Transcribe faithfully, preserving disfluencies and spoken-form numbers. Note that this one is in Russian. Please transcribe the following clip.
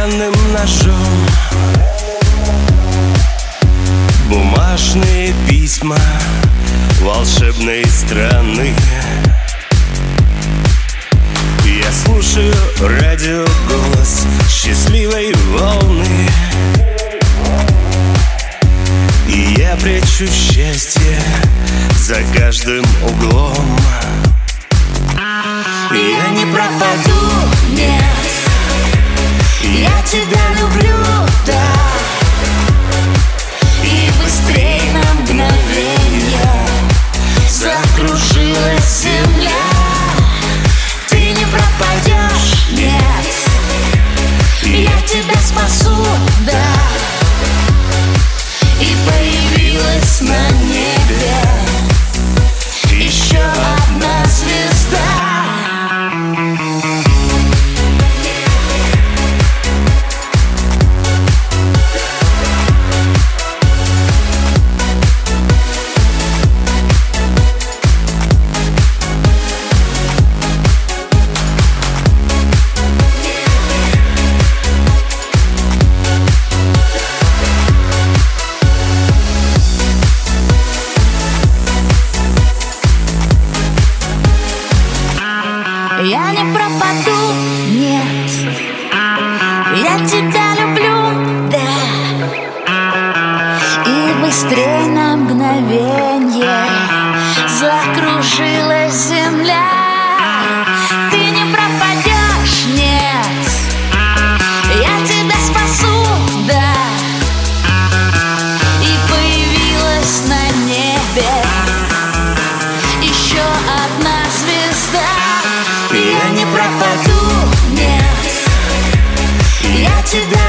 стеклянным ножом. Бумажные письма волшебной страны. Я слушаю радио голос счастливой волны, и я прячу счастье за каждым углом. Я не пропаду, нет, я тебя люблю, да. И быстрей на мгновенье закружилась земля. Ты не пропадешь, нет, я тебя спасу, да. И появилась на небе еще одна звезда. Я не пропаду, нет, я тебя люблю, да. И быстрей на мгновенье закружилась земля. Ты не пропадешь, нет, я тебя спасу, да. И появилась на небе еще одна звезда. Я не пропаду, нет, я тебя